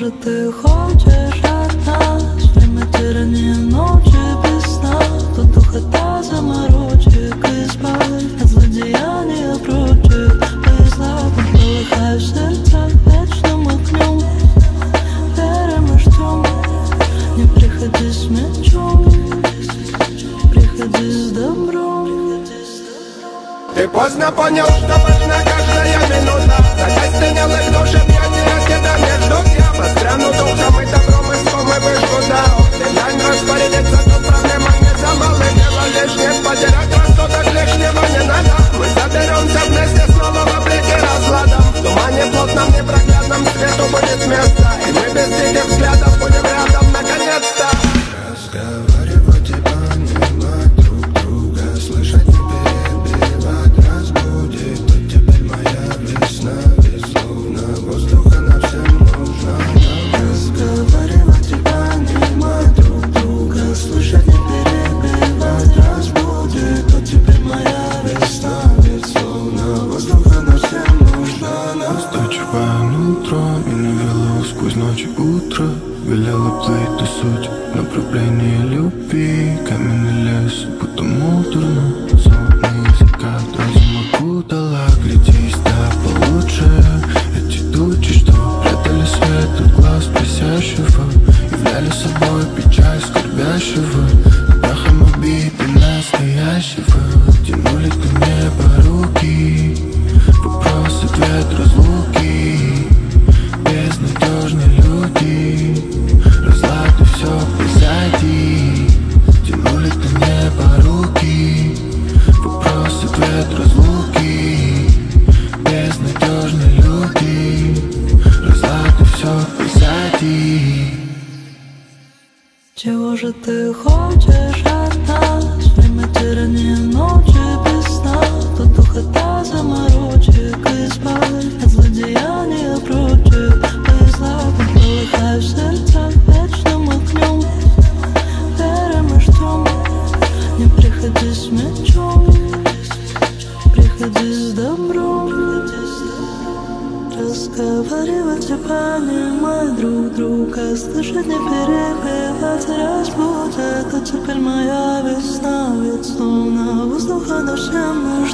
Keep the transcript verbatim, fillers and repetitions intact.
Может, ты хочешь от нас время тирания, ночи без сна, тут духота заморочек, избавь от злодеяния прочих. Без злаком полыхай в сердцах вечным огнем, верим и ждем. Не приходи с мечом, приходи с добром. Ты поздно понял, что важна каждая минута. Закостенелых душ объятия где-то между тем. Постряну духом и добром и злом и выжгу дал. Глянь, распорядиться, тут проблема не за малое дело лишнее. Потерять рассудок лишнего не надо. Мы соберемся вместе снова в облике разладом. В тумане плотном непроглядном свету будет место, и мы без диких взглядов будем рядом наконец-то. Разговаривать и понимать друг друга, слышать не перебивать, разбудит. Вот теперь моя весна, ведь словно воздуха нам всем нужна. Разговаривать и понимать друг друга, слышать не перебивать, разбудит. Вот теперь моя весна, ведь словно воздуха нам всем нужна. Устойчивое нутро меня вело сквозь ночь и утро, велела плыть до суть направление любви. Каменный лес, будто муторно, сонный закат разум окутала. Глядись, да получше. Эти тучи, что прятали свет от глаз просящего, являли собой печаль скорбящего, прахом обиды настоящего. Тянули к небу руки, вопрос, ответ, разлуки. Безнадежные люди, разлад и все позади. Тянули к небу руки, вопрос, ответ, разлуки. Безнадежные люди, разлад и все позади. Чего же ты хочешь от нас? Время тирания, ночи без сна, тут духота заморочек, избавь от злодеяния прочих. Без злаком полыхай в сердцах вечным огнем, верим и ждем. Не приходи с мечом, приходи с добром. Разговаривать и понимать друг друга, слышать, не перебивать, разбудит. Вот теперь моя весна, ведь словно воздуха нам всем нужна.